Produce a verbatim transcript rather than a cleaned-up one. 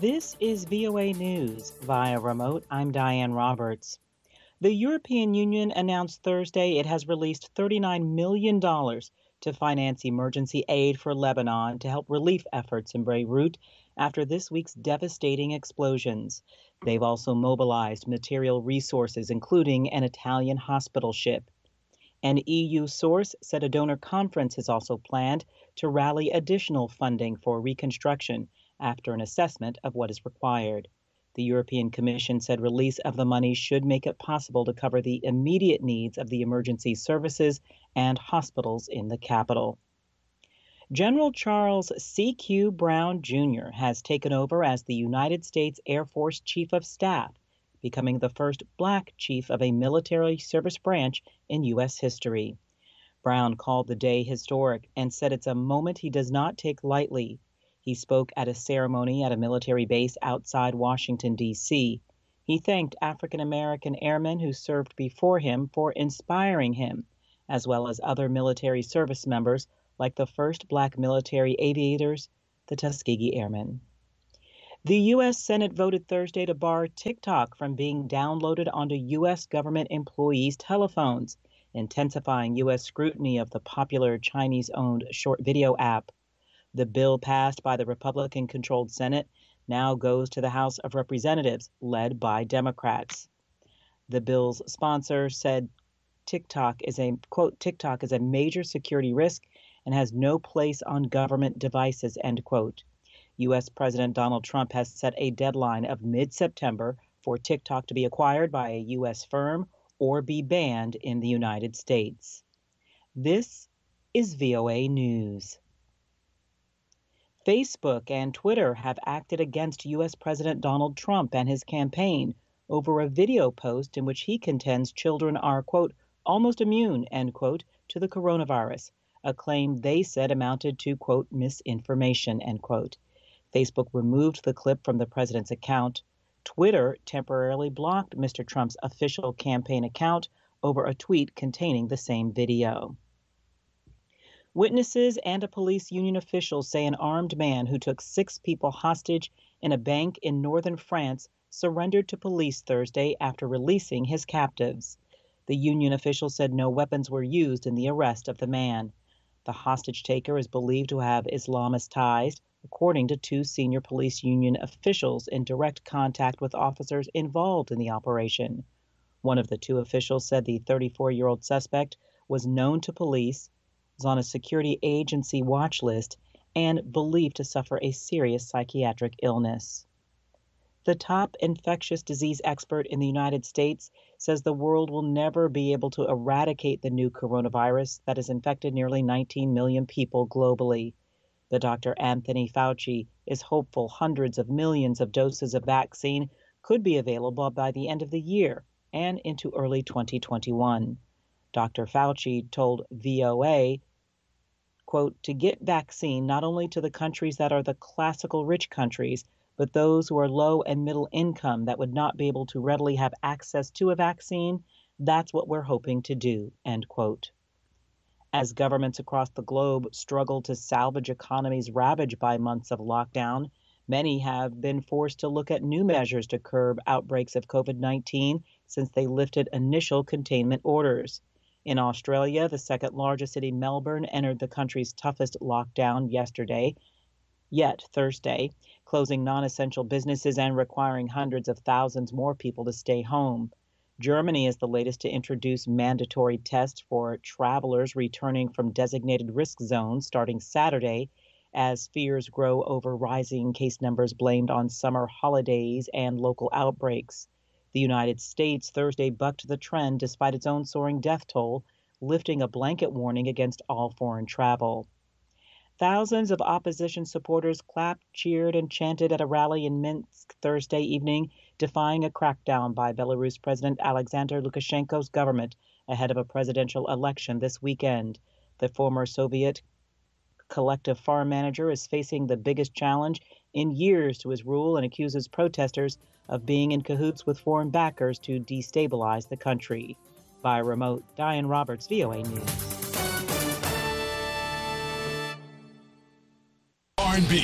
This is V O A News. Via remote, I'm Diane Roberts. The European Union announced Thursday it has released thirty-nine million dollars to finance emergency aid for Lebanon to help relief efforts in Beirut after this week's devastating explosions. They've also mobilized material resources, including an Italian hospital ship. An E U source said a donor conference is also planned to rally additional funding for reconstruction after an assessment of what is required. The European Commission said release of the money should make it possible to cover the immediate needs of the emergency services and hospitals in the capital. General Charles C Q. Brown Junior has taken over as the United States Air Force Chief of Staff, becoming the first black chief of a military service branch in U S history. Brown called the day historic and said it's a moment he does not take lightly. He spoke at a ceremony at a military base outside Washington, D C He thanked African American airmen who served before him for inspiring him, as well as other military service members like the first black military aviators, the Tuskegee Airmen. The U S Senate voted Thursday to bar TikTok from being downloaded onto U S government employees' telephones, intensifying U S scrutiny of the popular Chinese-owned short video app. The bill passed by the Republican-controlled Senate now goes to the House of Representatives, led by Democrats. The bill's sponsor said TikTok is a, quote, TikTok is a major security risk and has no place on government devices, end quote. U S President Donald Trump has set a deadline of mid-September for TikTok to be acquired by a U S firm or be banned in the United States. This is V O A News. Facebook and Twitter have acted against U S President Donald Trump and his campaign over a video post in which he contends children are, quote, almost immune, end quote, to the coronavirus, a claim they said amounted to, quote, misinformation, end quote. Facebook removed the clip from the president's account. Twitter temporarily blocked Mister Trump's official campaign account over a tweet containing the same video. Witnesses and a police union official say an armed man who took six people hostage in a bank in northern France surrendered to police Thursday after releasing his captives. The union official said no weapons were used in the arrest of the man. The hostage taker is believed to have Islamist ties, according to two senior police union officials in direct contact with officers involved in the operation. One of the two officials said the thirty-four-year-old suspect was known to police, was on a security agency watch list, and believed to suffer a serious psychiatric illness. The top infectious disease expert in the United States says the world will never be able to eradicate the new coronavirus that has infected nearly nineteen million people globally. But Doctor Anthony Fauci is hopeful hundreds of millions of doses of vaccine could be available by the end of the year and into early twenty twenty-one. Doctor Fauci told V O A, quote, to get vaccine not only to the countries that are the classical rich countries, but those who are low and middle income that would not be able to readily have access to a vaccine, that's what we're hoping to do, end quote. As governments across the globe struggle to salvage economies ravaged by months of lockdown, many have been forced to look at new measures to curb outbreaks of COVID nineteen since they lifted initial containment orders. In Australia, the second largest city, Melbourne, entered the country's toughest lockdown yesterday, yet Thursday, closing non-essential businesses and requiring hundreds of thousands more people to stay home. Germany is the latest to introduce mandatory tests for travelers returning from designated risk zones starting Saturday, as fears grow over rising case numbers blamed on summer holidays and local outbreaks. The United States Thursday bucked the trend despite its own soaring death toll, lifting a blanket warning against all foreign travel. Thousands of opposition supporters clapped, cheered, and chanted at a rally in Minsk Thursday evening, defying a crackdown by Belarus President Alexander Lukashenko's government ahead of a presidential election this weekend. The former Soviet collective farm manager is facing the biggest challenge in years to his rule and accuses protesters of being in cahoots with foreign backers to destabilize the country. By remote, Diane Roberts, V O A News. R and B